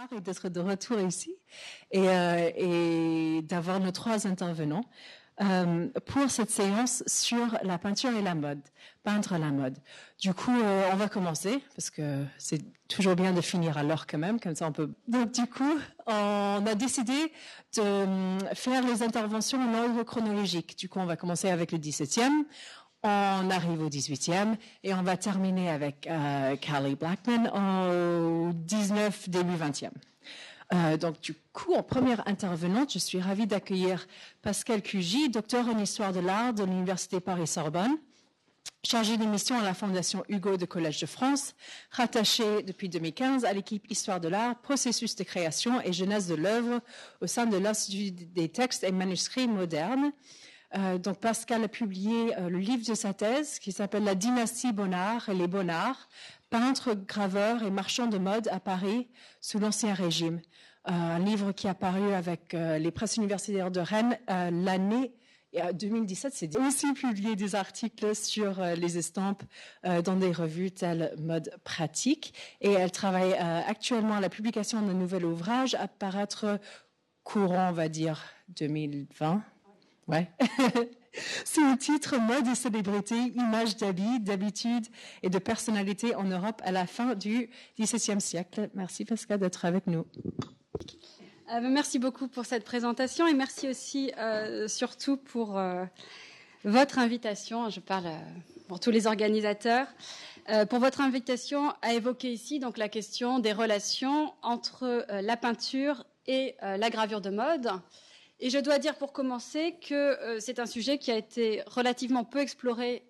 et d'être de retour ici et d'avoir nos trois intervenants pour cette séance sur la peinture et la mode, peindre la mode. Du coup, on va commencer parce que c'est toujours bien de finir à l'heure quand même, comme ça on peut. Donc du coup, on a décidé de faire les interventions en ordre chronologique. Du coup, on va commencer avec le 17e. On arrive au 18e et on va terminer avec Callie Blackman au 19, début 20e. Donc, du coup, en première intervenante, je suis ravie d'accueillir Pascal Cugy, docteur en histoire de l'art de l'Université Paris-Sorbonne, chargé de mission à la Fondation Hugo de Collège de France, rattaché depuis 2015 à l'équipe Histoire de l'art, processus de création et jeunesse de l'œuvre au sein de l'Institut des textes et manuscrits modernes. Donc Pascal a publié le livre de sa thèse qui s'appelle La dynastie Bonnard et les Bonnards, peintres, graveurs et marchands de mode à Paris sous l'Ancien Régime. Un livre qui est apparu avec les presses universitaires de Rennes l'année 2017. C'est aussi publié des articles sur les estampes dans des revues telles Mode Pratique. Et elle travaille actuellement à la publication d'un nouvel ouvrage à paraître courant, on va dire, 2020. Ouais. Sous le titre Mode et célébrité, images d'habits, d'habitudes et de personnalités en Europe à la fin du XVIIe siècle. Merci Pascal d'être avec nous. Merci beaucoup pour cette présentation et merci aussi surtout pour votre invitation. Je parle pour tous les organisateurs. Pour votre invitation à évoquer ici donc la question des relations entre la peinture et la gravure de mode. Et je dois dire pour commencer que c'est un sujet qui a été relativement peu exploré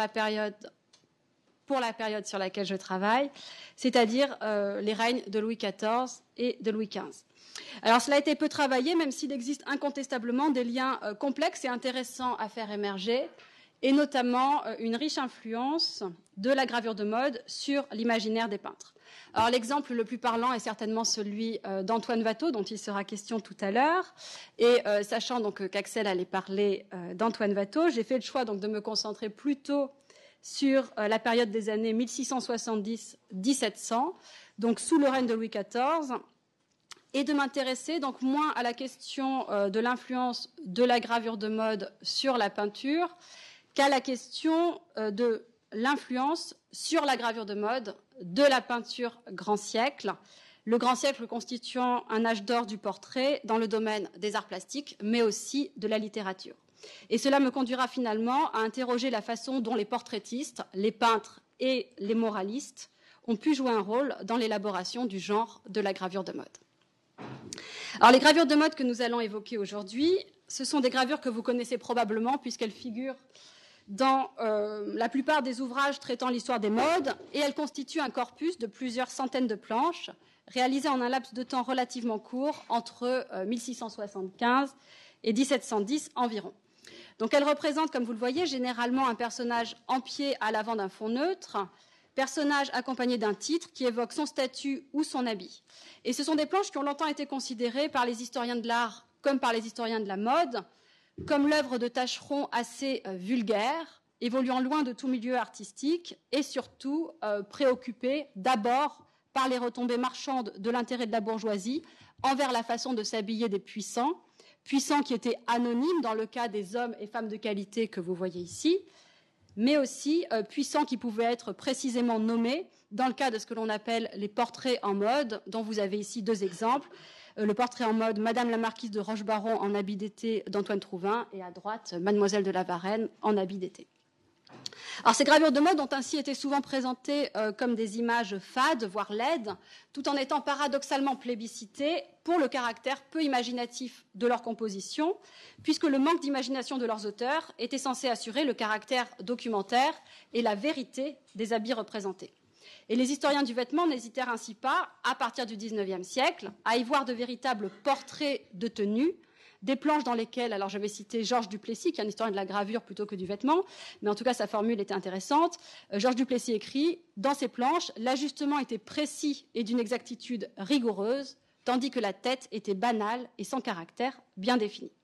pour la période sur laquelle je travaille, c'est-à-dire les règnes de Louis XIV et de Louis XV. Alors cela a été peu travaillé, même s'il existe incontestablement des liens complexes et intéressants à faire émerger, et notamment une riche influence de la gravure de mode sur l'imaginaire des peintres. Alors l'exemple le plus parlant est certainement celui d'Antoine Watteau, dont il sera question tout à l'heure. Et sachant donc qu'Axel allait parler d'Antoine Watteau, j'ai fait le choix donc de me concentrer plutôt sur la période des années 1670-1700, donc sous le règne de Louis XIV, et de m'intéresser donc moins à la question de l'influence de la gravure de mode sur la peinture qu'à la question de l'influence sur la gravure de mode de la peinture grand siècle, le grand siècle constituant un âge d'or du portrait dans le domaine des arts plastiques, mais aussi de la littérature. Et cela me conduira finalement à interroger la façon dont les portraitistes, les peintres et les moralistes ont pu jouer un rôle dans l'élaboration du genre de la gravure de mode. Alors les gravures de mode que nous allons évoquer aujourd'hui, ce sont des gravures que vous connaissez probablement puisqu'elles figurent dans la plupart des ouvrages traitant l'histoire des modes, et elle constitue un corpus de plusieurs centaines de planches, réalisées en un laps de temps relativement court, entre 1675 et 1710 environ. Donc elle représente, comme vous le voyez, généralement un personnage en pied à l'avant d'un fond neutre, personnage accompagné d'un titre qui évoque son statut ou son habit. Et ce sont des planches qui ont longtemps été considérées par les historiens de l'art comme par les historiens de la mode, comme l'œuvre de tâcherons assez vulgaire, évoluant loin de tout milieu artistique et surtout préoccupé d'abord par les retombées marchandes de l'intérêt de la bourgeoisie envers la façon de s'habiller des puissants qui étaient anonymes dans le cas des hommes et femmes de qualité que vous voyez ici, mais aussi puissants qui pouvaient être précisément nommés dans le cas de ce que l'on appelle les portraits en mode, dont vous avez ici deux exemples. Le portrait en mode Madame la Marquise de Rochebaron en habit d'été d'Antoine Trouvain et à droite Mademoiselle de la Varenne en habit d'été. Alors ces gravures de mode ont ainsi été souvent présentées comme des images fades, voire laides, tout en étant paradoxalement plébiscitées pour le caractère peu imaginatif de leur composition, puisque le manque d'imagination de leurs auteurs était censé assurer le caractère documentaire et la vérité des habits représentés. Et les historiens du vêtement n'hésitèrent ainsi pas, à partir du XIXe siècle, à y voir de véritables portraits de tenue, des planches dans lesquelles, alors je vais citer Georges Duplessis, qui est un historien de la gravure plutôt que du vêtement, mais en tout cas sa formule était intéressante. Georges Duplessis écrit « Dans ces planches, l'ajustement était précis et d'une exactitude rigoureuse, tandis que la tête était banale et sans caractère bien défini ».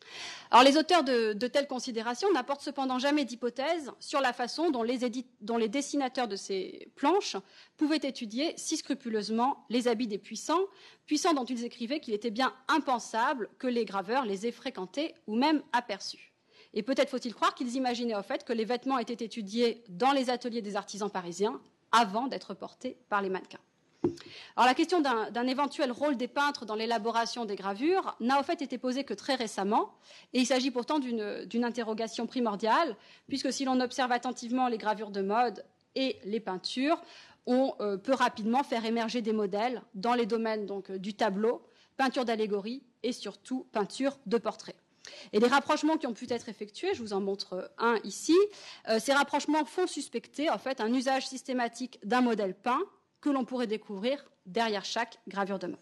Alors, les auteurs de telles considérations n'apportent cependant jamais d'hypothèse sur la façon dont les dessinateurs de ces planches pouvaient étudier si scrupuleusement les habits des puissants dont ils écrivaient qu'il était bien impensable que les graveurs les aient fréquentés ou même aperçus. Et peut-être faut-il croire qu'ils imaginaient au fait que les vêtements étaient étudiés dans les ateliers des artisans parisiens avant d'être portés par les mannequins. Alors, la question d'un éventuel rôle des peintres dans l'élaboration des gravures n'a au fait été posée que très récemment, et il s'agit pourtant d'une interrogation primordiale, puisque si l'on observe attentivement les gravures de mode et les peintures, on peut rapidement faire émerger des modèles dans les domaines donc, du tableau, peinture d'allégorie et surtout peinture de portrait. Et les rapprochements qui ont pu être effectués, je vous en montre un ici, ces rapprochements font suspecter en fait un usage systématique d'un modèle peint que l'on pourrait découvrir derrière chaque gravure de mode.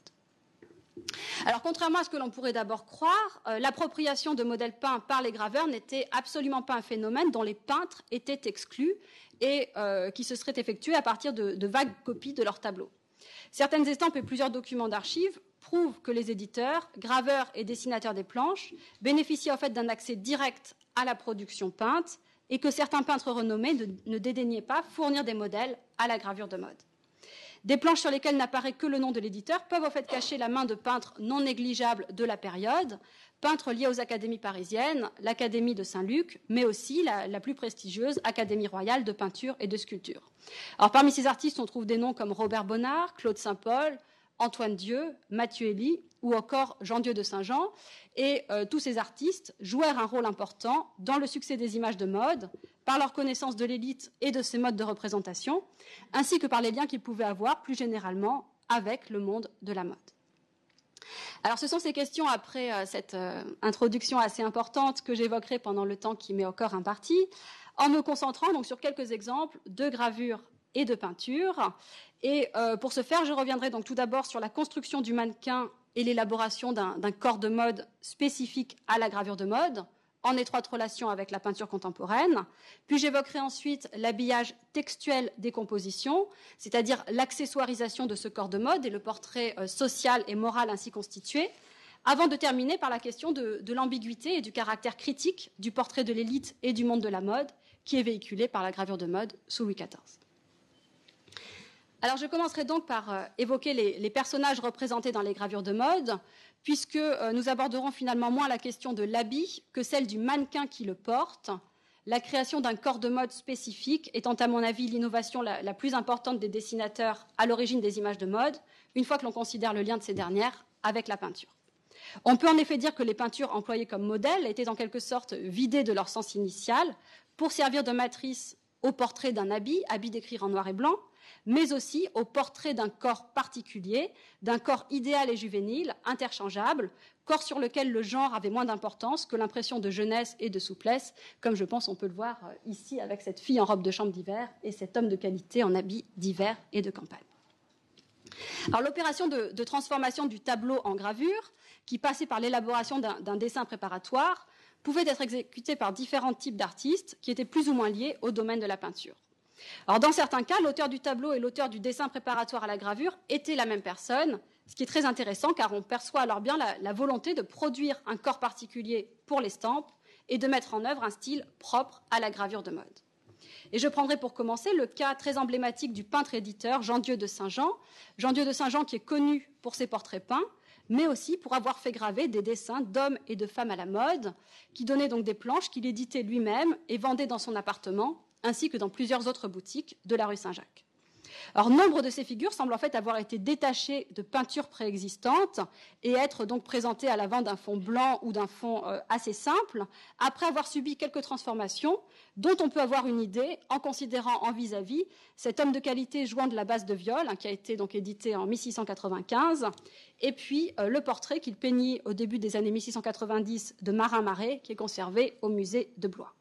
Alors, contrairement à ce que l'on pourrait d'abord croire, l'appropriation de modèles peints par les graveurs n'était absolument pas un phénomène dont les peintres étaient exclus et qui se serait effectué à partir de vagues copies de leurs tableaux. Certaines estampes et plusieurs documents d'archives prouvent que les éditeurs, graveurs et dessinateurs des planches bénéficiaient en fait d'un accès direct à la production peinte et que certains peintres renommés ne dédaignaient pas fournir des modèles à la gravure de mode. Des planches sur lesquelles n'apparaît que le nom de l'éditeur peuvent en fait cacher la main de peintres non négligeables de la période, peintres liés aux académies parisiennes, l'Académie de Saint-Luc, mais aussi la plus prestigieuse Académie royale de peinture et de sculpture. Alors, parmi ces artistes, on trouve des noms comme Robert Bonnard, Claude Saint-Paul, Antoine Dieu, Mathieu Elie ou encore Jean-Dieu de Saint-Jean. Et tous ces artistes jouèrent un rôle important dans le succès des images de mode, par leur connaissance de l'élite et de ses modes de représentation, ainsi que par les liens qu'ils pouvaient avoir plus généralement avec le monde de la mode. Alors, ce sont ces questions, après cette introduction assez importante, que j'évoquerai pendant le temps qui m'est encore imparti, en me concentrant donc sur quelques exemples de gravures et de peintures. Et pour ce faire, je reviendrai donc tout d'abord sur la construction du mannequin et l'élaboration d'un corps de mode spécifique à la gravure de mode, en étroite relation avec la peinture contemporaine. Puis j'évoquerai ensuite l'habillage textuel des compositions, c'est-à-dire l'accessoirisation de ce corps de mode et le portrait social et moral ainsi constitué, avant de terminer par la question de l'ambiguïté et du caractère critique du portrait de l'élite et du monde de la mode qui est véhiculé par la gravure de mode sous Louis XIV. Alors, je commencerai donc par évoquer les personnages représentés dans les gravures de mode, puisque nous aborderons finalement moins la question de l'habit que celle du mannequin qui le porte, la création d'un corps de mode spécifique étant à mon avis l'innovation la plus importante des dessinateurs à l'origine des images de mode, une fois que l'on considère le lien de ces dernières avec la peinture. On peut en effet dire que les peintures employées comme modèles étaient en quelque sorte vidées de leur sens initial pour servir de matrice au portrait d'un habit décrit en noir et blanc, mais aussi au portrait d'un corps particulier, d'un corps idéal et juvénile, interchangeable, corps sur lequel le genre avait moins d'importance que l'impression de jeunesse et de souplesse, comme je pense on peut le voir ici avec cette fille en robe de chambre d'hiver et cet homme de qualité en habit d'hiver et de campagne. Alors, l'opération de transformation du tableau en gravure, qui passait par l'élaboration d'un dessin préparatoire, pouvait être exécutée par différents types d'artistes qui étaient plus ou moins liés au domaine de la peinture. Alors, dans certains cas, l'auteur du tableau et l'auteur du dessin préparatoire à la gravure étaient la même personne, ce qui est très intéressant car on perçoit alors bien la volonté de produire un corps particulier pour l'estampe et de mettre en œuvre un style propre à la gravure de mode. Et je prendrai pour commencer le cas très emblématique du peintre-éditeur Jean-Dieu de Saint-Jean. Jean-Dieu de Saint-Jean qui est connu pour ses portraits peints, mais aussi pour avoir fait graver des dessins d'hommes et de femmes à la mode, qui donnaient donc des planches qu'il éditait lui-même et vendait dans son appartement, ainsi que dans plusieurs autres boutiques de la rue Saint-Jacques. Alors, nombre de ces figures semblent en fait avoir été détachées de peintures préexistantes et être donc présentées à l'avant d'un fond blanc ou d'un fond assez simple, après avoir subi quelques transformations dont on peut avoir une idée en considérant en vis-à-vis cet homme de qualité jouant de la basse de viol, qui a été donc édité en 1695, et puis le portrait qu'il peignit au début des années 1690 de Marin Marais, qui est conservé au musée de Blois.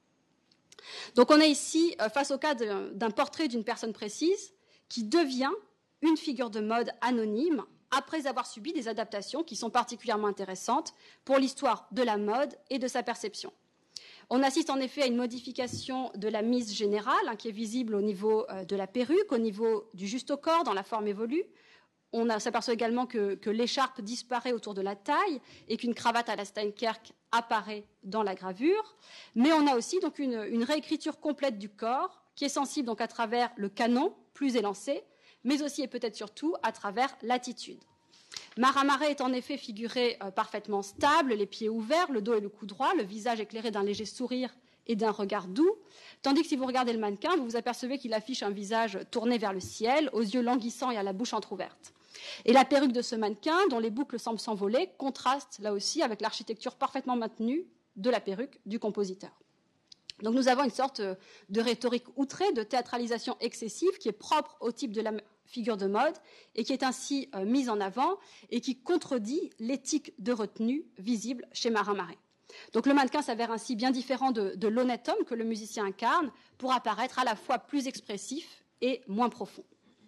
Donc on est ici face au cas d'un portrait d'une personne précise qui devient une figure de mode anonyme après avoir subi des adaptations qui sont particulièrement intéressantes pour l'histoire de la mode et de sa perception. On assiste en effet à une modification de la mise générale qui est visible au niveau de la perruque, au niveau du juste au corps, dans la forme évolue. On s'aperçoit également que l'écharpe disparaît autour de la taille et qu'une cravate à la Steinkerk apparaît dans la gravure, mais on a aussi donc une réécriture complète du corps qui est sensible donc à travers le canon plus élancé, mais aussi et peut-être surtout à travers l'attitude. Mara-Mare est en effet figuré parfaitement stable, les pieds ouverts, le dos et le cou droit, le visage éclairé d'un léger sourire et d'un regard doux, tandis que si vous regardez le mannequin, vous vous apercevez qu'il affiche un visage tourné vers le ciel, aux yeux languissants et à la bouche entrouverte. Et la perruque de ce mannequin, dont les boucles semblent s'envoler, contraste là aussi avec l'architecture parfaitement maintenue de la perruque du compositeur. Donc nous avons une sorte de rhétorique outrée, de théâtralisation excessive qui est propre au type de la figure de mode et qui est ainsi mise en avant et qui contredit l'éthique de retenue visible chez Mara-Mare. Donc le mannequin s'avère ainsi bien différent de l'honnête homme que le musicien incarne pour apparaître à la fois plus expressif et moins profond.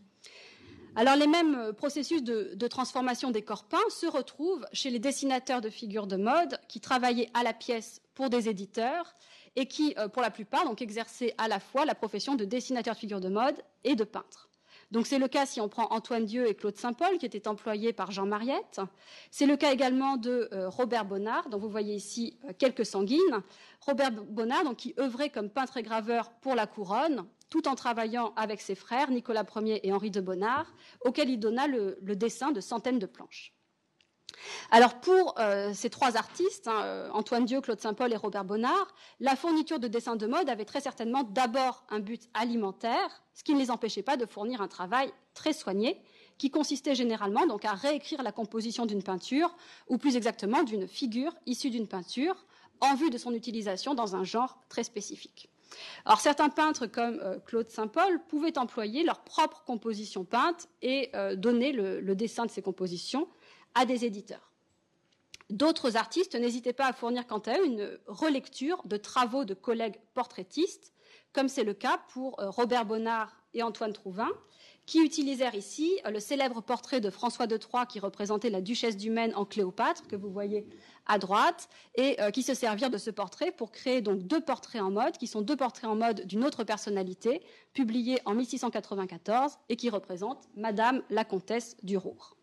Alors les mêmes processus de transformation des corps peints se retrouvent chez les dessinateurs de figures de mode qui travaillaient à la pièce pour des éditeurs et qui, pour la plupart, donc, exerçaient à la fois la profession de dessinateur de figures de mode et de peintre. Donc c'est le cas si on prend Antoine Dieu et Claude Saint-Paul, qui étaient employés par Jean Mariette. C'est le cas également de Robert Bonnard, dont vous voyez ici quelques sanguines. Robert Bonnard, donc, qui œuvrait comme peintre et graveur pour la couronne, tout en travaillant avec ses frères, Nicolas Ier et Henri de Bonnard, auxquels il donna le dessin de centaines de planches. Alors pour ces trois artistes, Antoine Dieu, Claude Saint-Paul et Robert Bonnard, la fourniture de dessins de mode avait très certainement d'abord un but alimentaire, ce qui ne les empêchait pas de fournir un travail très soigné, qui consistait généralement donc à réécrire la composition d'une peinture, ou plus exactement d'une figure issue d'une peinture, en vue de son utilisation dans un genre très spécifique. Alors certains peintres comme Claude Saint-Paul pouvaient employer leur propre composition peinte et donner le dessin de ces compositions à des éditeurs. D'autres artistes n'hésitaient pas à fournir quant à eux une relecture de travaux de collègues portraitistes, comme c'est le cas pour Robert Bonnard et Antoine Trouvain, qui utilisèrent ici le célèbre portrait de François de Troyes qui représentait la duchesse du Maine en Cléopâtre, que vous voyez à droite, et qui se servirent de ce portrait pour créer donc deux portraits en mode, qui sont deux portraits en mode d'une autre personnalité, publiés en 1694 et qui représentent Madame la comtesse du Roure.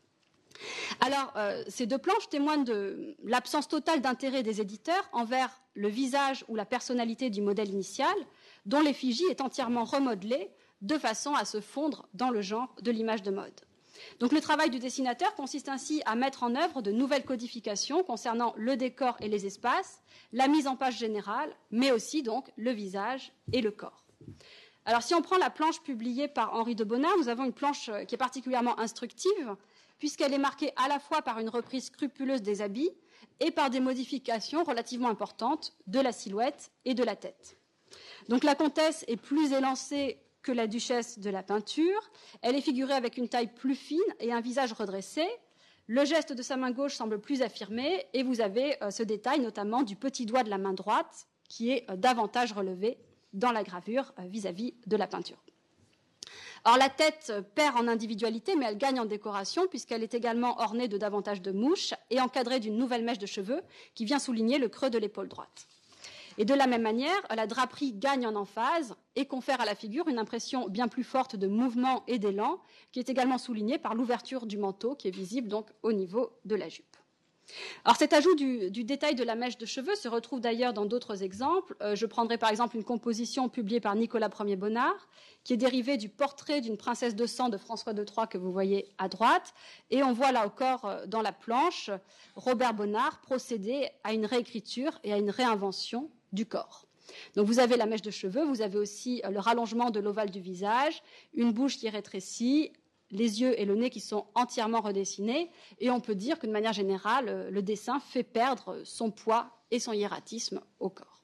Alors, ces deux planches témoignent de l'absence totale d'intérêt des éditeurs envers le visage ou la personnalité du modèle initial, dont l'effigie est entièrement remodelée de façon à se fondre dans le genre de l'image de mode. Donc le travail du dessinateur consiste ainsi à mettre en œuvre de nouvelles codifications concernant le décor et les espaces, la mise en page générale, mais aussi donc le visage et le corps. Alors si on prend la planche publiée par Henri de Bonnard, nous avons une planche qui est particulièrement instructive, puisqu'elle est marquée à la fois par une reprise scrupuleuse des habits et par des modifications relativement importantes de la silhouette et de la tête. Donc la comtesse est plus élancée que la duchesse de la peinture. Elle est figurée avec une taille plus fine et un visage redressé. Le geste de sa main gauche semble plus affirmé et vous avez ce détail notamment du petit doigt de la main droite qui est davantage relevé dans la gravure vis-à-vis de la peinture. Alors la tête perd en individualité, mais elle gagne en décoration puisqu'elle est également ornée de davantage de mouches et encadrée d'une nouvelle mèche de cheveux qui vient souligner le creux de l'épaule droite. Et de la même manière, la draperie gagne en emphase et confère à la figure une impression bien plus forte de mouvement et d'élan, qui est également soulignée par l'ouverture du manteau qui est visible donc au niveau de la jupe. Alors cet ajout du détail de la mèche de cheveux se retrouve d'ailleurs dans d'autres exemples. Je prendrai par exemple une composition publiée par Nicolas Ier Bonnard, qui est dérivée du portrait d'une princesse de sang de François de Troyes que vous voyez à droite. Et on voit là encore dans la planche Robert Bonnard procéder à une réécriture et à une réinvention du corps. Donc vous avez la mèche de cheveux, vous avez aussi le rallongement de l'ovale du visage, une bouche qui est rétrécie, les yeux et le nez qui sont entièrement redessinés, et on peut dire que de manière générale, le dessin fait perdre son poids et son hiératisme au corps.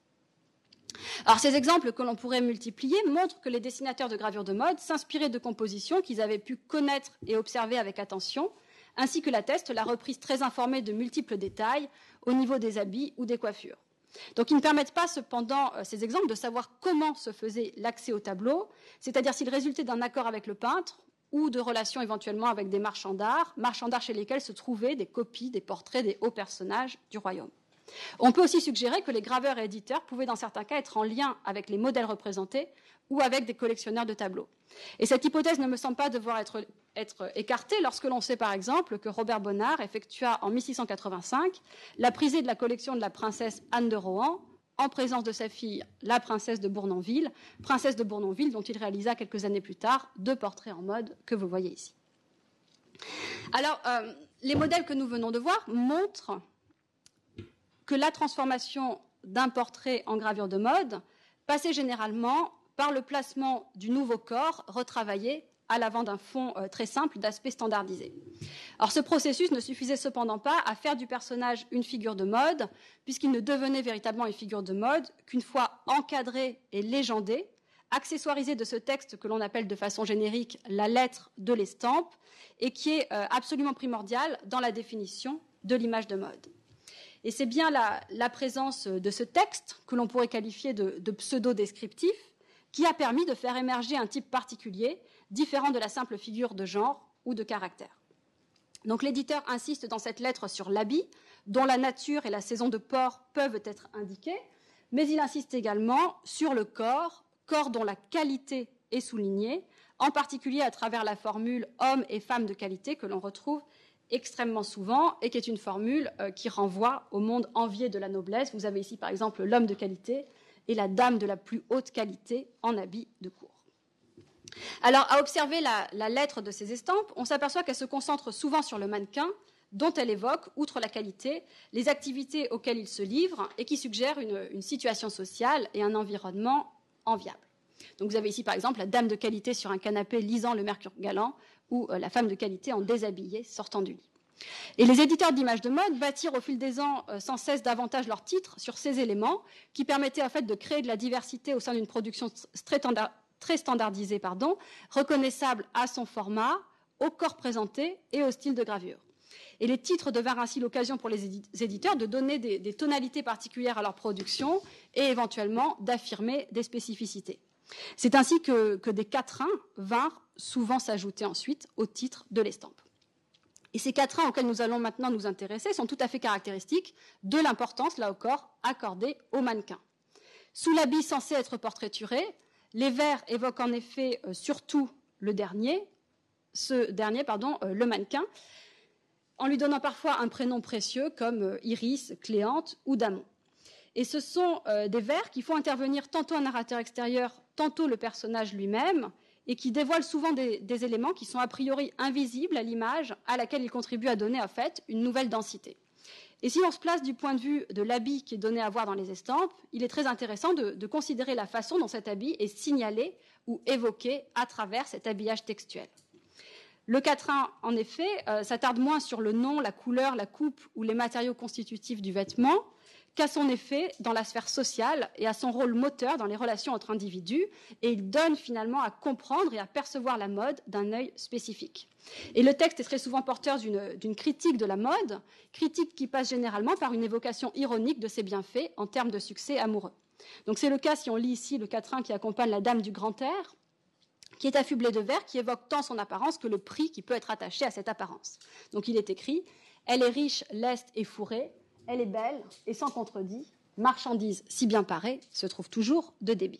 Alors ces exemples que l'on pourrait multiplier montrent que les dessinateurs de gravures de mode s'inspiraient de compositions qu'ils avaient pu connaître et observer avec attention, ainsi que l'atteste la reprise très informée de multiples détails au niveau des habits ou des coiffures. Donc ils ne permettent pas cependant, ces exemples, de savoir comment se faisait l'accès au tableau, c'est-à-dire s'il résultait d'un accord avec le peintre ou de relations éventuellement avec des marchands d'art chez lesquels se trouvaient des copies, des portraits des hauts personnages du royaume. On peut aussi suggérer que les graveurs et éditeurs pouvaient dans certains cas être en lien avec les modèles représentés ou avec des collectionneurs de tableaux. Et cette hypothèse ne me semble pas devoir être être écarté lorsque l'on sait par exemple que Robert Bonnard effectua en 1685 la prisée de la collection de la princesse Anne de Rohan en présence de sa fille, la princesse de Bournonville dont il réalisa quelques années plus tard 2 portraits en mode que vous voyez ici. Alors, les modèles que nous venons de voir montrent que la transformation d'un portrait en gravure de mode passait généralement par le placement du nouveau corps retravaillé à l'avant d'un fond très simple d'aspect standardisé. Alors ce processus ne suffisait cependant pas à faire du personnage une figure de mode, puisqu'il ne devenait véritablement une figure de mode qu'une fois encadré et légendé, accessoirisé de ce texte que l'on appelle de façon générique la lettre de l'estampe, et qui est absolument primordial dans la définition de l'image de mode. Et c'est bien la présence de ce texte, que l'on pourrait qualifier de pseudo-descriptif, qui a permis de faire émerger un type particulier, différent de la simple figure de genre ou de caractère. Donc l'éditeur insiste dans cette lettre sur l'habit, dont la nature et la saison de port peuvent être indiquées, mais il insiste également sur le corps dont la qualité est soulignée, en particulier à travers la formule homme et femme de qualité que l'on retrouve extrêmement souvent et qui est une formule qui renvoie au monde envié de la noblesse. Vous avez ici par exemple l'homme de qualité et la dame de la plus haute qualité en habit de cour. Alors, à observer la lettre de ces estampes, on s'aperçoit qu'elle se concentre souvent sur le mannequin, dont elle évoque, outre la qualité, les activités auxquelles il se livre et qui suggèrent une situation sociale et un environnement enviable. Donc, vous avez ici, par exemple, la dame de qualité sur un canapé lisant le Mercure galant ou la femme de qualité en déshabillé sortant du lit. Et les éditeurs d'images de mode bâtirent au fil des ans sans cesse davantage leurs titres sur ces éléments qui permettaient en fait de créer de la diversité au sein d'une production très standardisée, reconnaissable à son format, au corps présenté et au style de gravure. Et les titres devinrent ainsi l'occasion pour les éditeurs de donner des tonalités particulières à leur production et éventuellement d'affirmer des spécificités. C'est ainsi que des quatrains vinrent souvent s'ajouter ensuite au titre de l'estampe. Et ces quatrains auxquels nous allons maintenant nous intéresser sont tout à fait caractéristiques de l'importance, là encore, accordée au mannequin. Sous l'habit censé être portraituré, les vers évoquent en effet surtout le mannequin, en lui donnant parfois un prénom précieux comme Iris, Cléante ou Damon. Et ce sont des vers qui font intervenir tantôt un narrateur extérieur, tantôt le personnage lui-même, et qui dévoilent souvent des éléments qui sont a priori invisibles à l'image, à laquelle ils contribuent à donner en fait une nouvelle densité. Et si on se place du point de vue de l'habit qui est donné à voir dans les estampes, il est très intéressant de considérer la façon dont cet habit est signalé ou évoqué à travers cet habillage textuel. Le quatrain, en effet, s'attarde moins sur le nom, la couleur, la coupe ou les matériaux constitutifs du vêtement qu'à son effet dans la sphère sociale et à son rôle moteur dans les relations entre individus, et il donne finalement à comprendre et à percevoir la mode d'un œil spécifique. Et le texte est très souvent porteur d'une critique de la mode, critique qui passe généralement par une évocation ironique de ses bienfaits en termes de succès amoureux. Donc c'est le cas si on lit ici le quatrain qui accompagne la dame du grand air, qui est affublée de vers qui évoque tant son apparence que le prix qui peut être attaché à cette apparence. Donc il est écrit « Elle est riche, leste et fourrée, elle est belle et sans contredit, marchandise si bien parée, se trouve toujours de débit. »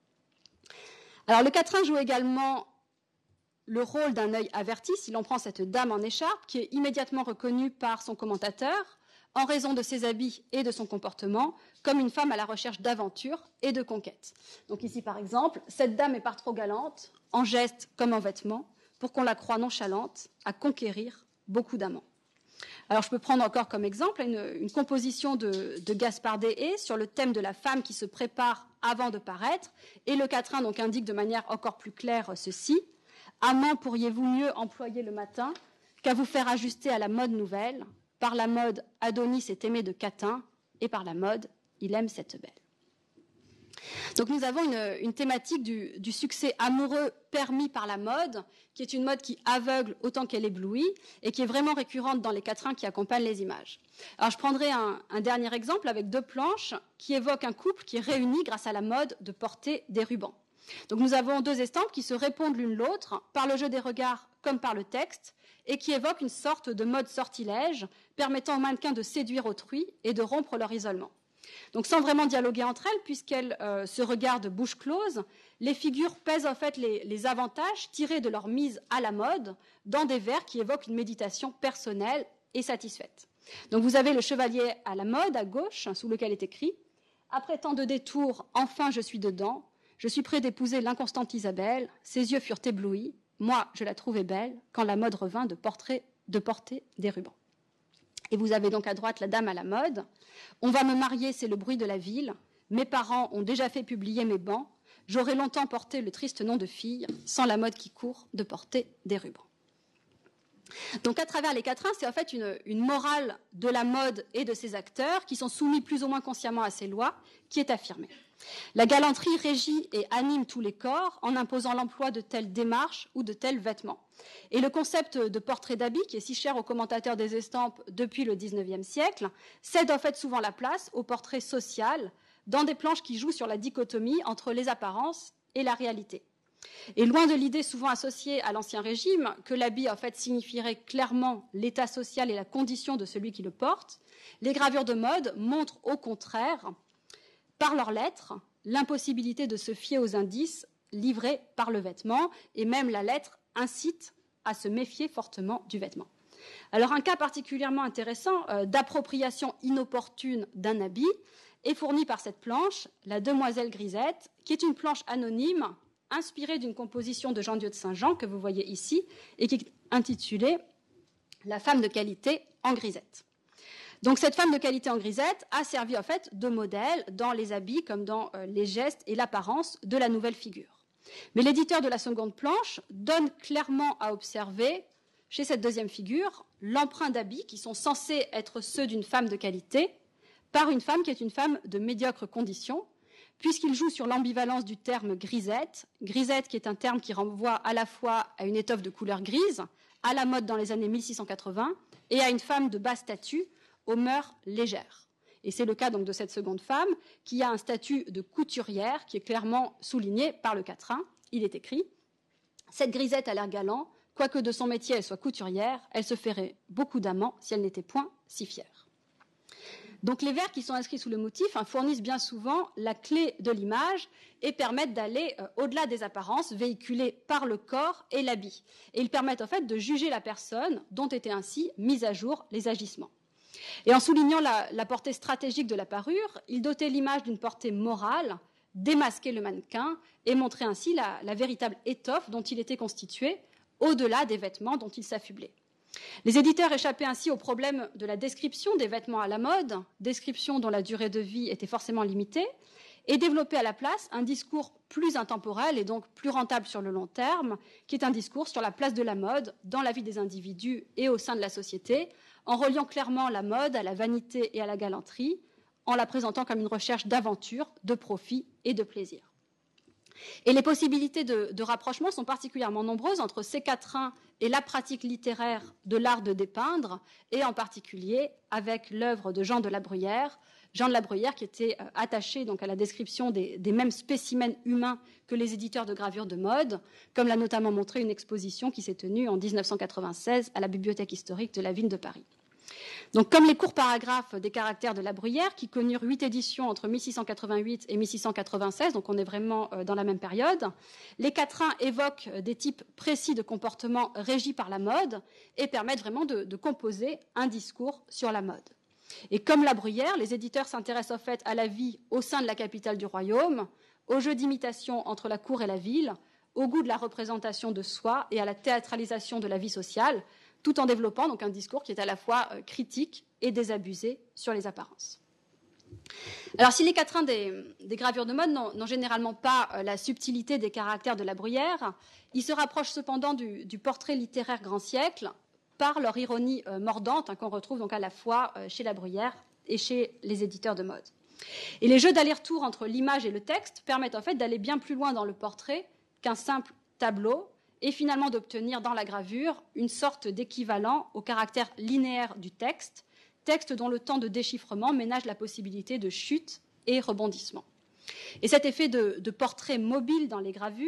Alors le quatrain joue également le rôle d'un œil averti si l'on prend cette dame en écharpe qui est immédiatement reconnue par son commentateur en raison de ses habits et de son comportement comme une femme à la recherche d'aventure et de conquête. Donc ici par exemple, cette dame est par trop galante, en geste comme en vêtements, pour qu'on la croie nonchalante à conquérir beaucoup d'amants. Alors je peux prendre encore comme exemple une composition de Gaspard des Haies sur le thème de la femme qui se prépare avant de paraître, et le quatrain donc indique de manière encore plus claire ceci: « Amant pourriez-vous mieux employer le matin qu'à vous faire ajuster à la mode nouvelle. Par la mode, Adonis est aimé de Catin, et par la mode, il aime cette belle. » Donc nous avons une thématique du succès amoureux permis par la mode, qui est une mode qui aveugle autant qu'elle éblouit, et qui est vraiment récurrente dans les quatrains qui accompagnent les images. Alors je prendrai un dernier exemple avec 2 planches qui évoquent un couple qui est réuni grâce à la mode de porter des rubans. Donc nous avons 2 estampes qui se répondent l'une l'autre par le jeu des regards comme par le texte, et qui évoquent une sorte de mode sortilège permettant aux mannequins de séduire autrui et de rompre leur isolement. Donc sans vraiment dialoguer entre elles, puisqu'elles se regardent bouche close, les figures pèsent en fait les avantages tirés de leur mise à la mode dans des vers qui évoquent une méditation personnelle et satisfaite. Donc vous avez le chevalier à la mode à gauche, sous lequel est écrit « Après tant de détours, enfin je suis dedans, je suis prêt d'épouser l'inconstante Isabelle, ses yeux furent éblouis, moi je la trouvais belle, quand la mode revint de porter des rubans. » Et vous avez donc à droite la dame à la mode. « On va me marier, c'est le bruit de la ville. Mes parents ont déjà fait publier mes bans. J'aurais longtemps porté le triste nom de fille, sans la mode qui court de porter des rubans. » Donc à travers les quatrains, c'est en fait une morale de la mode et de ses acteurs qui sont soumis plus ou moins consciemment à ces lois qui est affirmée. La galanterie régit et anime tous les corps en imposant l'emploi de telles démarches ou de tels vêtements. Et le concept de portrait d'habit, qui est si cher aux commentateurs des estampes depuis le XIXe siècle, cède en fait souvent la place au portrait social dans des planches qui jouent sur la dichotomie entre les apparences et la réalité. Et loin de l'idée souvent associée à l'Ancien Régime que l'habit en fait signifierait clairement l'état social et la condition de celui qui le porte, les gravures de mode montrent au contraire, par leurs lettres, l'impossibilité de se fier aux indices livrés par le vêtement, et même la lettre incite à se méfier fortement du vêtement. Alors un cas particulièrement intéressant d'appropriation inopportune d'un habit est fourni par cette planche, la Demoiselle Grisette, qui est une planche anonyme inspirée d'une composition de Jean-Dieu de Saint-Jean que vous voyez ici et qui est intitulée « La femme de qualité en grisette ». Donc cette femme de qualité en grisette a servi en fait de modèle dans les habits comme dans les gestes et l'apparence de la nouvelle figure. Mais l'éditeur de la seconde planche donne clairement à observer chez cette deuxième figure l'emprunt d'habits qui sont censés être ceux d'une femme de qualité par une femme qui est une femme de médiocre condition, puisqu'il joue sur l'ambivalence du terme grisette, grisette qui est un terme qui renvoie à la fois à une étoffe de couleur grise, à la mode dans les années 1680, et à une femme de bas statut, aux mœurs légères. Et c'est le cas donc de cette seconde femme qui a un statut de couturière qui est clairement souligné par le quatrain. Il est écrit « Cette grisette a l'air galant, quoique de son métier elle soit couturière, elle se ferait beaucoup d'amants si elle n'était point si fière. » Donc les vers qui sont inscrits sous le motif fournissent bien souvent la clé de l'image et permettent d'aller au-delà des apparences véhiculées par le corps et l'habit. Et ils permettent en fait de juger la personne dont étaient ainsi mis à jour les agissements. Et en soulignant la portée stratégique de la parure, il dotait l'image d'une portée morale, démasquait le mannequin et montrait ainsi la véritable étoffe dont il était constitué, au-delà des vêtements dont il s'affublait. Les éditeurs échappaient ainsi au problème de la description des vêtements à la mode, description dont la durée de vie était forcément limitée, et développaient à la place un discours plus intemporel et donc plus rentable sur le long terme, qui est un discours sur la place de la mode dans la vie des individus et au sein de la société, en reliant clairement la mode à la vanité et à la galanterie, en la présentant comme une recherche d'aventure, de profit et de plaisir. Et les possibilités de rapprochement sont particulièrement nombreuses entre ces quatrains et la pratique littéraire de l'art de dépeindre, et en particulier avec l'œuvre de Jean de la Bruyère. Jean de la Bruyère qui était attaché donc à la description des mêmes spécimens humains que les éditeurs de gravures de mode, comme l'a notamment montré une exposition qui s'est tenue en 1996 à la Bibliothèque historique de la ville de Paris. Donc, comme les courts paragraphes des caractères de la Bruyère, qui connurent 8 éditions entre 1688 et 1696, donc on est vraiment dans la même période, les quatrains évoquent des types précis de comportements régis par la mode et permettent vraiment de composer un discours sur la mode. Et comme la Bruyère, les éditeurs s'intéressent en fait à la vie au sein de la capitale du royaume, au jeu d'imitation entre la cour et la ville, au goût de la représentation de soi et à la théâtralisation de la vie sociale, tout en développant donc un discours qui est à la fois critique et désabusé sur les apparences. Alors, si les quatrains des gravures de mode n'ont généralement pas la subtilité des caractères de la Bruyère, ils se rapprochent cependant du portrait littéraire grand siècle par leur ironie mordante qu'on retrouve donc à la fois chez la Bruyère et chez les éditeurs de mode. Et les jeux d'aller-retour entre l'image et le texte permettent en fait d'aller bien plus loin dans le portrait qu'un simple tableau, et finalement d'obtenir dans la gravure une sorte d'équivalent au caractère linéaire du texte, texte dont le temps de déchiffrement ménage la possibilité de chute et rebondissement. Et cet effet de portrait mobile dans les gravures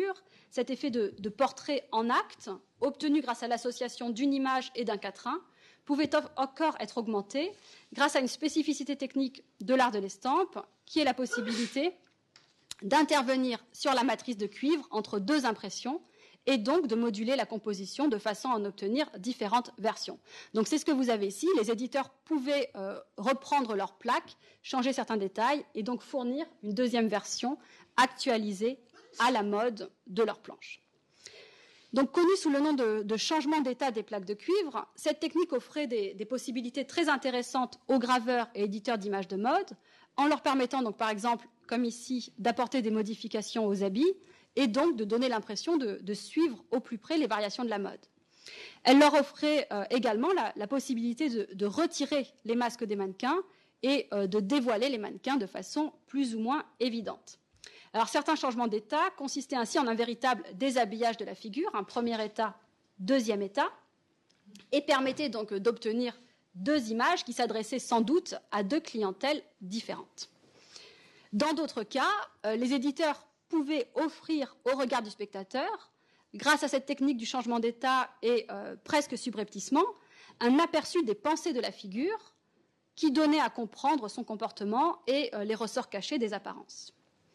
cet effet de portrait en acte, obtenu grâce à l'association d'une image et d'un quatrain, pouvait encore être augmenté grâce à une spécificité technique de l'art de l'estampe, qui est la possibilité d'intervenir sur la matrice de cuivre entre deux impressions et donc de moduler la composition de façon à en obtenir différentes versions. Donc c'est ce que vous avez ici. Les éditeurs pouvaient reprendre leur plaque, changer certains détails et donc fournir une deuxième version actualisée à la mode de leur planche. Donc connue sous le nom de changement d'état des plaques de cuivre, cette technique offrait des possibilités très intéressantes aux graveurs et éditeurs d'images de mode, en leur permettant donc par exemple, comme ici, d'apporter des modifications aux habits et donc de donner l'impression de suivre au plus près les variations de la mode. Elle leur offrait également la possibilité de retirer les masques des mannequins et de dévoiler les mannequins de façon plus ou moins évidente. Alors certains changements d'état consistaient ainsi en un véritable déshabillage de la figure, un premier état, deuxième état, et permettaient donc d'obtenir deux images qui s'adressaient sans doute à deux clientèles différentes. Dans d'autres cas, les éditeurs pouvaient offrir au regard du spectateur, grâce à cette technique du changement d'état et presque subrepticement, un aperçu des pensées de la figure qui donnait à comprendre son comportement et les ressorts cachés des apparences.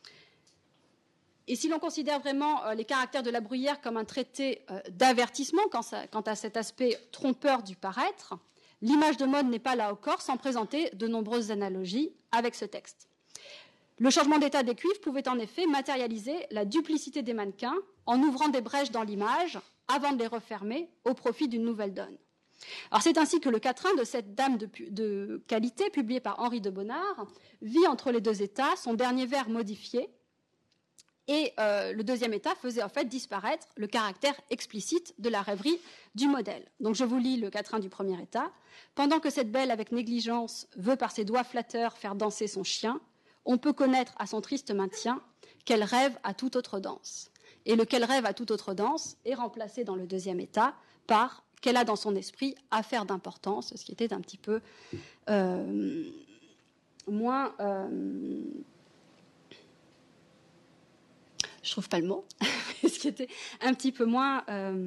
Et si l'on considère vraiment les caractères de la Bruyère comme un traité d'avertissement quant à cet aspect trompeur du paraître, l'image de mode n'est pas là encore sans présenter de nombreuses analogies avec ce texte. Le changement d'état des cuivres pouvait en effet matérialiser la duplicité des mannequins en ouvrant des brèches dans l'image avant de les refermer au profit d'une nouvelle donne. Alors c'est ainsi que le quatrain de cette dame de qualité, publié par Henri de Bonnard, vit entre les deux états son dernier vers modifié, et le deuxième état faisait en fait disparaître le caractère explicite de la rêverie du modèle. Donc je vous lis le quatrain du premier état. Pendant que cette belle avec négligence veut par ses doigts flatteurs faire danser son chien, on peut connaître à son triste maintien qu'elle rêve à toute autre danse. Et le qu'elle rêve à toute autre danse est remplacé dans le deuxième état par qu'elle a dans son esprit affaire d'importance, ce qui était un petit peu moins... je trouve pas le mot, ce qui était un petit peu moins...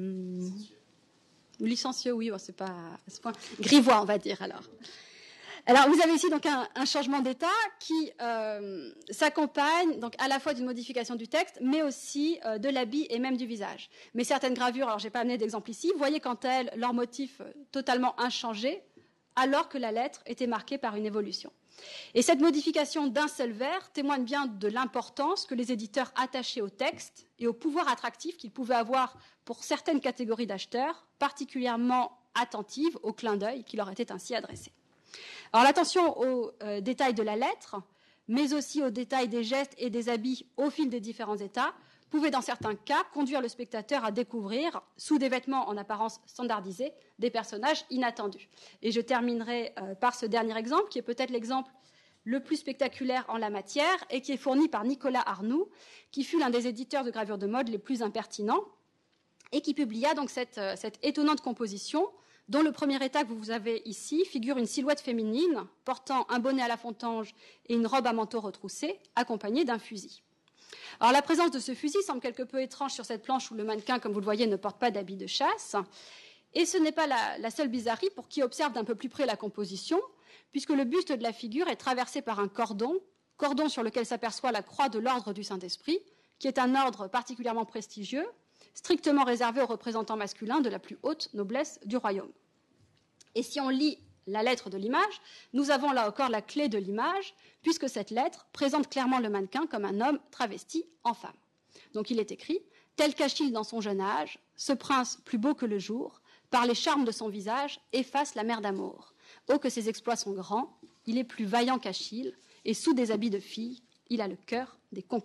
licencieux, oui, bon, c'est pas à ce point. Grivois, on va dire, alors. Alors, vous avez ici donc un changement d'état qui s'accompagne donc à la fois d'une modification du texte, mais aussi de l'habit et même du visage. Mais certaines gravures, alors je n'ai pas amené d'exemple ici, vous voyez quant à elles leur motif totalement inchangé, alors que la lettre était marquée par une évolution. Et cette modification d'un seul vers témoigne bien de l'importance que les éditeurs attachaient au texte et au pouvoir attractif qu'il pouvait avoir pour certaines catégories d'acheteurs, particulièrement attentives au clin d'œil qui leur était ainsi adressé. Alors l'attention aux détails de la lettre, mais aussi aux détails des gestes et des habits au fil des différents états, pouvait dans certains cas conduire le spectateur à découvrir, sous des vêtements en apparence standardisés, des personnages inattendus. Et je terminerai par ce dernier exemple, qui est peut-être l'exemple le plus spectaculaire en la matière et qui est fourni par Nicolas Arnoux, qui fut l'un des éditeurs de gravures de mode les plus impertinents et qui publia donc cette étonnante composition dont le premier état que vous avez ici figure une silhouette féminine portant un bonnet à la Fontange et une robe à manteau retroussé, accompagnée d'un fusil. Alors la présence de ce fusil semble quelque peu étrange sur cette planche où le mannequin, comme vous le voyez, ne porte pas d'habit de chasse. Et ce n'est pas la seule bizarrerie pour qui observe d'un peu plus près la composition, puisque le buste de la figure est traversé par un cordon sur lequel s'aperçoit la croix de l'ordre du Saint-Esprit, qui est un ordre particulièrement prestigieux, strictement réservé aux représentants masculins de la plus haute noblesse du royaume. Et si on lit la lettre de l'image, nous avons là encore la clé de l'image, puisque cette lettre présente clairement le mannequin comme un homme travesti en femme. Donc il est écrit « Tel qu'Achille dans son jeune âge, ce prince plus beau que le jour, par les charmes de son visage, efface la mer d'amour. Oh que ses exploits sont grands, il est plus vaillant qu'Achille, et sous des habits de fille, il a le cœur des conquérants. »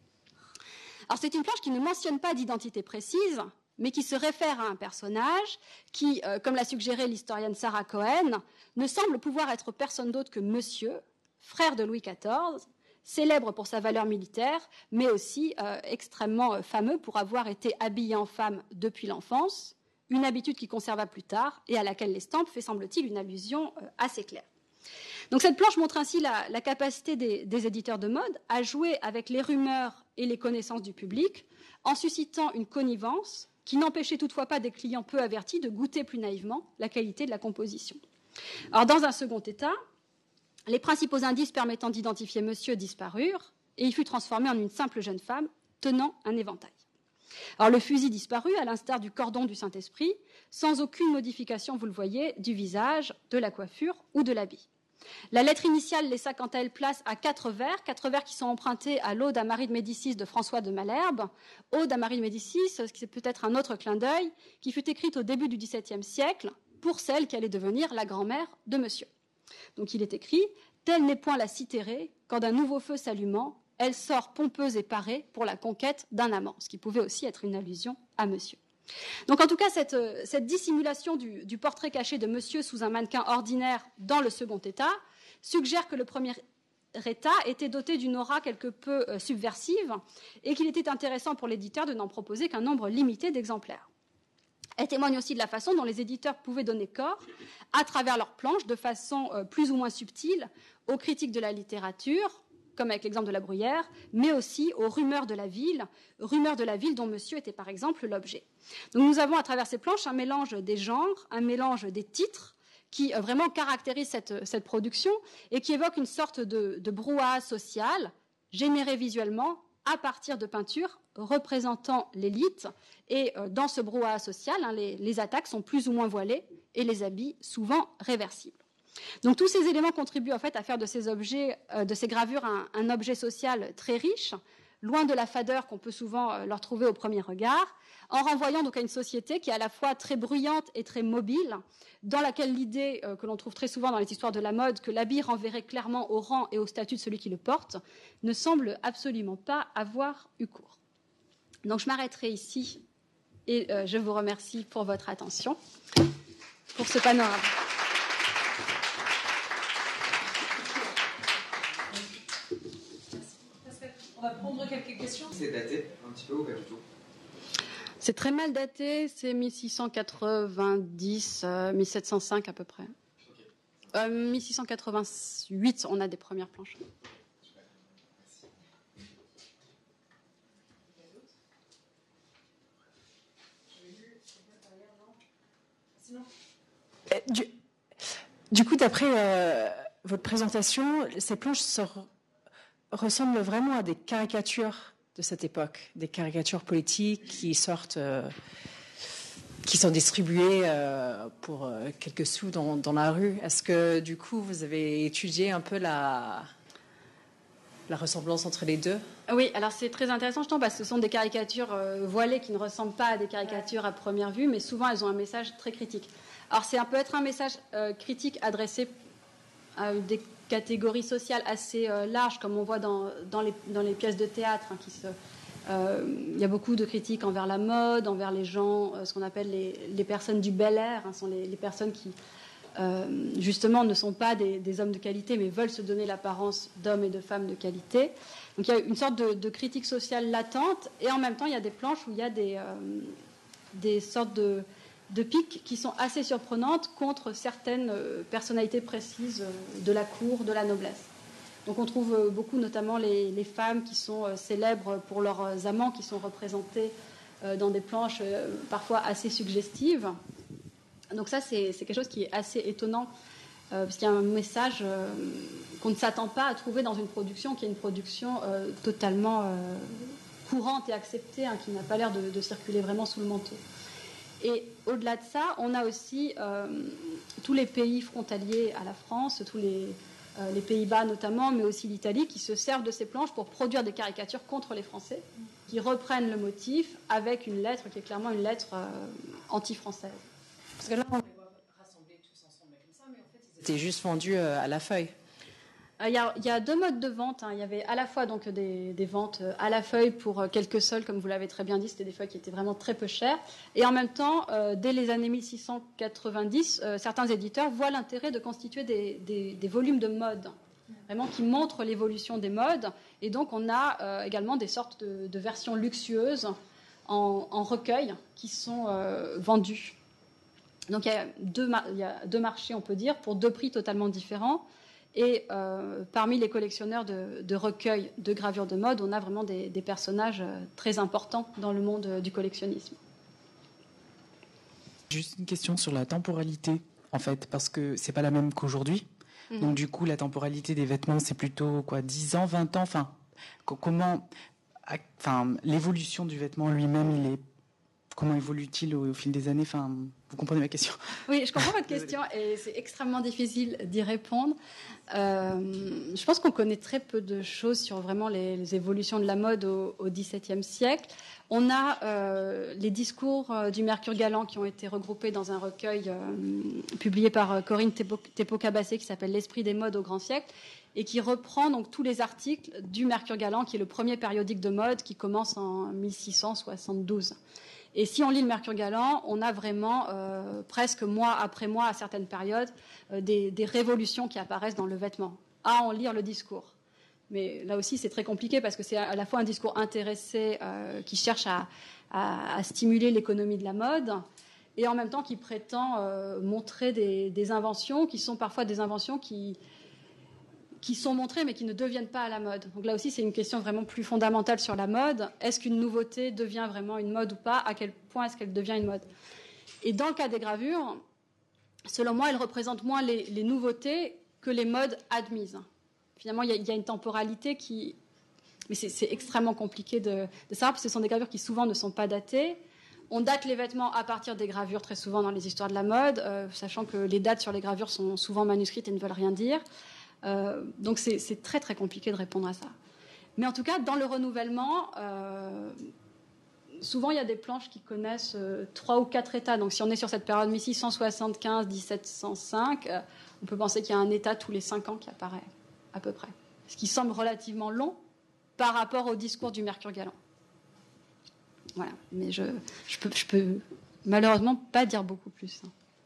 Alors c'est une planche qui ne mentionne pas d'identité précise, mais qui se réfère à un personnage qui, comme l'a suggéré l'historienne Sarah Cohen, ne semble pouvoir être personne d'autre que Monsieur, frère de Louis XIV, célèbre pour sa valeur militaire, mais aussi extrêmement fameux pour avoir été habillé en femme depuis l'enfance, une habitude qu'il conserva plus tard et à laquelle l'estampe fait, semble-t-il, une allusion assez claire. Donc cette planche montre ainsi la capacité des éditeurs de mode à jouer avec les rumeurs et les connaissances du public en suscitant une connivence qui n'empêchait toutefois pas des clients peu avertis de goûter plus naïvement la qualité de la composition. Alors dans un second état, les principaux indices permettant d'identifier monsieur disparurent et il fut transformé en une simple jeune femme tenant un éventail. Alors le fusil disparut, à l'instar du cordon du Saint-Esprit, sans aucune modification, vous le voyez, du visage, de la coiffure ou de l'habit. La lettre initiale laissa quant à elle place à 4 vers qui sont empruntés à l'Ode à Marie de Médicis de François de Malherbe. Ode à Marie de Médicis, c'est peut-être un autre clin d'œil, qui fut écrite au début du XVIIe siècle pour celle qui allait devenir la grand-mère de monsieur. Donc il est écrit « Telle n'est point la citérée, quand d'un nouveau feu s'allumant, elle sort pompeuse et parée pour la conquête d'un amant », ce qui pouvait aussi être une allusion à monsieur. Donc en tout cas, cette dissimulation du portrait caché de monsieur sous un mannequin ordinaire dans le second état suggère que le premier état était doté d'une aura quelque peu subversive et qu'il était intéressant pour l'éditeur de n'en proposer qu'un nombre limité d'exemplaires. Elle témoigne aussi de la façon dont les éditeurs pouvaient donner corps, à travers leurs planches, de façon plus ou moins subtile, aux critiques de la littérature, comme avec l'exemple de La Bruyère, mais aussi aux rumeurs de la ville dont monsieur était par exemple l'objet. Donc nous avons à travers ces planches un mélange des genres, un mélange des titres, qui vraiment caractérise cette production et qui évoque une sorte de brouhaha social généré visuellement à partir de peintures représentant l'élite. Et dans ce brouhaha social, les attaques sont plus ou moins voilées et les habits souvent réversibles. Donc tous ces éléments contribuent en fait à faire de ces objets, de ces gravures un objet social très riche, loin de la fadeur qu'on peut souvent leur trouver au premier regard, en renvoyant donc à une société qui est à la fois très bruyante et très mobile, dans laquelle l'idée que l'on trouve très souvent dans les histoires de la mode, que l'habit renverrait clairement au rang et au statut de celui qui le porte, ne semble absolument pas avoir eu cours. Donc je m'arrêterai ici et je vous remercie pour votre attention, pour ce panorama. On va prendre quelques questions. C'est daté un petit peu ou pas du tout? C'est très mal daté, c'est 1690, 1705 à peu près. Okay. 1688, on a des premières planches. Du coup, d'après votre présentation, ces planches ressemblent vraiment à des caricatures de cette époque, des caricatures politiques qui sortent, qui sont distribuées pour quelques sous dans la rue. Est-ce que du coup vous avez étudié un peu la ressemblance entre les deux? Oui, alors c'est très intéressant, je trouve, parce que ce sont des caricatures voilées qui ne ressemblent pas à des caricatures à première vue, mais souvent elles ont un message très critique. Alors c'est peut être un message critique adressé à des catégories sociales assez larges, comme on voit dans les pièces de théâtre. Il y a beaucoup de critiques envers la mode, envers les gens, ce qu'on appelle les personnes du bel air, sont les personnes qui, justement, ne sont pas des hommes de qualité, mais veulent se donner l'apparence d'hommes et de femmes de qualité. Donc il y a une sorte de critique sociale latente, et en même temps, il y a des planches où il y a des sortes de piques qui sont assez surprenantes contre certaines personnalités précises de la cour, de la noblesse. Donc on trouve beaucoup, notamment les femmes qui sont célèbres pour leurs amants, qui sont représentées dans des planches parfois assez suggestives. Donc ça, c'est quelque chose qui est assez étonnant, parce qu'il y a un message qu'on ne s'attend pas à trouver dans une production qui est une production totalement courante et acceptée, qui n'a pas l'air de circuler vraiment sous le manteau. Et au-delà de ça, on a aussi tous les pays frontaliers à la France, tous les Pays-Bas notamment, mais aussi l'Italie, qui se servent de ces planches pour produire des caricatures contre les Français, qui reprennent le motif avec une lettre qui est clairement une lettre anti-française. Parce que là, on les voit rassemblés tous ensemble comme ça, mais en fait, ils étaient juste vendus à la feuille. Il y a deux modes de vente. Il y avait à la fois donc des ventes à la feuille pour quelques sols, comme vous l'avez très bien dit, c'était des feuilles qui étaient vraiment très peu chères. Et en même temps, dès les années 1690, certains éditeurs voient l'intérêt de constituer des volumes de mode, vraiment qui montrent l'évolution des modes. Et donc on a également des sortes de versions luxueuses en recueil qui sont vendues. Donc il y a deux marchés, on peut dire, pour deux prix totalement différents. Et parmi les collectionneurs de recueils de gravures de mode, on a vraiment des personnages très importants dans le monde du collectionnisme. Juste une question sur la temporalité, en fait, parce que c'est pas la même qu'aujourd'hui. Donc du coup, la temporalité des vêtements, c'est plutôt quoi, 10 ans, 20 ans. Enfin, l'évolution du vêtement lui-même, comment évolue-t-il au fil des années? Enfin, vous comprenez ma question? Oui, je comprends votre question et c'est extrêmement difficile d'y répondre. Je pense qu'on connaît très peu de choses sur vraiment les évolutions de la mode au XVIIe siècle. On a les discours du Mercure galant qui ont été regroupés dans un recueil publié par Corinne Thépaut-Cabassé qui s'appelle L'esprit des modes au grand siècle et qui reprend donc tous les articles du Mercure galant qui est le premier périodique de mode qui commence en 1672. Et si on lit le Mercure galant, on a vraiment presque mois après mois, à certaines périodes, des révolutions qui apparaissent dans le vêtement, à en lire le discours. Mais là aussi, c'est très compliqué parce que c'est à la fois un discours intéressé qui cherche à stimuler l'économie de la mode et en même temps qui prétend montrer des inventions qui sont parfois des inventions qui sont montrées mais qui ne deviennent pas à la mode. Donc là aussi, c'est une question vraiment plus fondamentale sur la mode. Est-ce qu'une nouveauté devient vraiment une mode ou pas? À quel point est-ce qu'elle devient une mode? Et dans le cas des gravures, selon moi, elles représentent moins les nouveautés que les modes admises. Finalement, il y a une temporalité qui... Mais c'est extrêmement compliqué de savoir, parce que ce sont des gravures qui souvent ne sont pas datées. On date les vêtements à partir des gravures, très souvent dans les histoires de la mode, sachant que les dates sur les gravures sont souvent manuscrites et ne veulent rien dire. Donc c'est très très compliqué de répondre à ça. Mais en tout cas, dans le renouvellement, souvent il y a des planches qui connaissent 3 ou 4 états. Donc si on est sur cette période 1675-1705, on peut penser qu'il y a un état tous les 5 ans qui apparaît, à peu près. Ce qui semble relativement long par rapport au discours du Mercure galant. Voilà, mais je peux malheureusement pas dire beaucoup plus.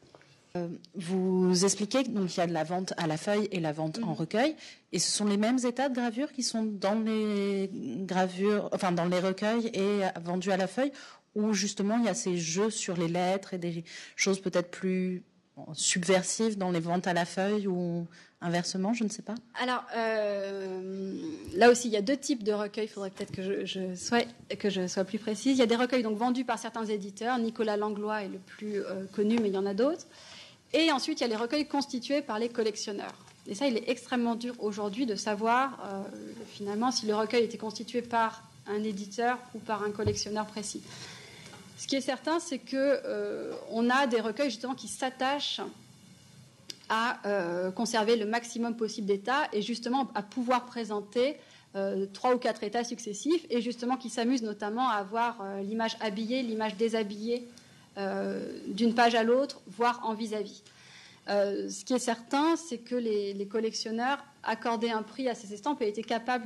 Vous expliquez donc il y a de la vente à la feuille et la vente en recueil, et ce sont les mêmes états de gravure qui sont dans les gravures, enfin dans les recueils et vendus à la feuille, ou justement il y a ces jeux sur les lettres et des choses peut-être plus subversives dans les ventes à la feuille, ou inversement, je ne sais pas. Alors là aussi, il y a 2 types de recueils. Il faudrait peut-être que je sois plus précise. Il y a des recueils donc vendus par certains éditeurs. Nicolas Langlois est le plus connu, mais il y en a d'autres. Et ensuite, il y a les recueils constitués par les collectionneurs. Et ça, il est extrêmement dur aujourd'hui de savoir finalement si le recueil était constitué par un éditeur ou par un collectionneur précis. Ce qui est certain, c'est qu'on a des recueils justement qui s'attachent à conserver le maximum possible d'états et justement à pouvoir présenter 3 ou 4 états successifs, et justement qui s'amusent notamment à avoir l'image habillée, l'image déshabillée d'une page à l'autre, voire en vis-à-vis. Ce qui est certain, c'est que les collectionneurs accordaient un prix à ces estampes et étaient capables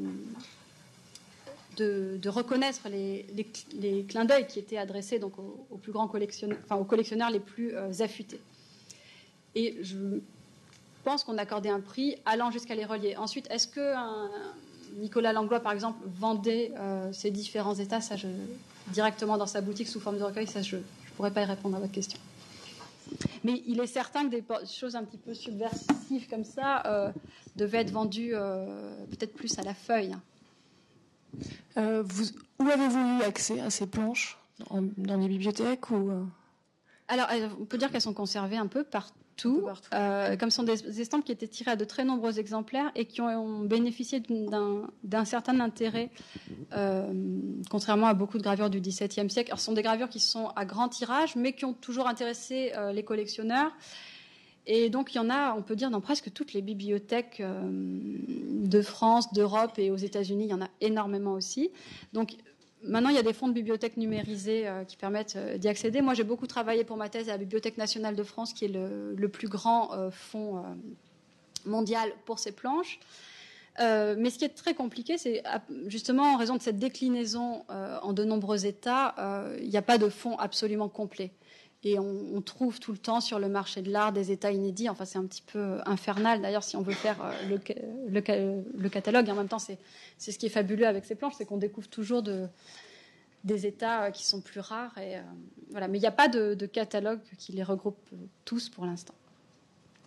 de reconnaître les clins d'œil qui étaient adressés donc aux plus grands collectionneurs, enfin aux collectionneurs les plus affûtés. Et je pense qu'on accordait un prix allant jusqu'à les relier. Ensuite, est-ce que Nicolas Langlois, par exemple, vendait ces différents états, ça, directement dans sa boutique sous forme de recueil? Ça, je ne pourrais pas y répondre à votre question. Mais il est certain que des choses un petit peu subversives comme ça devaient être vendues peut-être plus à la feuille. Où avez-vous eu accès à ces planches? Dans les bibliothèques ou... Alors, on peut dire qu'elles sont conservées un peu partout. Comme ce sont des estampes qui étaient tirées à de très nombreux exemplaires et qui ont bénéficié d'un certain intérêt, contrairement à beaucoup de gravures du XVIIe siècle. Alors, ce sont des gravures qui sont à grand tirage, mais qui ont toujours intéressé les collectionneurs. Et donc, il y en a, on peut dire, dans presque toutes les bibliothèques de France, d'Europe et aux États-Unis. Il y en a énormément aussi. Donc, maintenant, il y a des fonds de bibliothèques numérisés qui permettent d'y accéder. Moi, j'ai beaucoup travaillé pour ma thèse à la Bibliothèque nationale de France, qui est le plus grand fonds mondial pour ces planches. Mais ce qui est très compliqué, c'est justement en raison de cette déclinaison en de nombreux États, il n'y a pas de fonds absolument complet. Et on trouve tout le temps sur le marché de l'art des états inédits. Enfin, c'est un petit peu infernal, d'ailleurs, si on veut faire le catalogue. Et en même temps, c'est ce qui est fabuleux avec ces planches, c'est qu'on découvre toujours des états qui sont plus rares. Et, voilà. Mais il n'y a pas de catalogue qui les regroupe tous pour l'instant.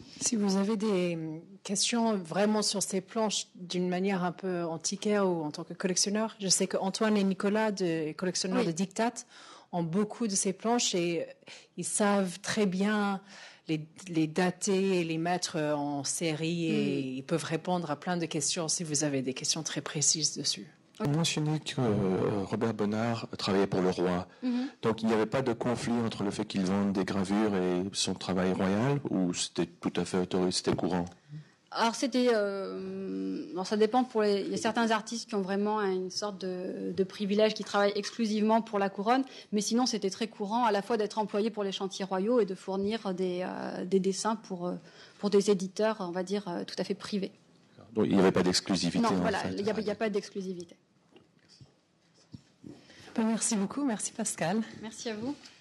Si vous avez des questions vraiment sur ces planches d'une manière un peu antiquaire ou en tant que collectionneur, je sais qu'Antoine et Nicolas, collectionneurs de Dictat, ont beaucoup de ces planches et ils savent très bien les dater et les mettre en série et ils peuvent répondre à plein de questions si vous avez des questions très précises dessus. Vous mentionnez que Robert Bonnard travaillait pour le roi. Donc il n'y avait pas de conflit entre le fait qu'il vende des gravures et son travail royal, ou c'était tout à fait autorisé, c'était courant? Alors c'était, ça dépend. Il y a certains artistes qui ont vraiment une sorte de privilège, qui travaillent exclusivement pour la couronne, mais sinon c'était très courant à la fois d'être employé pour les chantiers royaux et de fournir des dessins pour des éditeurs, on va dire, tout à fait privés. Donc il n'y avait pas d'exclusivité. Non, en voilà, fait. il n'y a pas d'exclusivité. Merci beaucoup, merci Pascal. Merci à vous.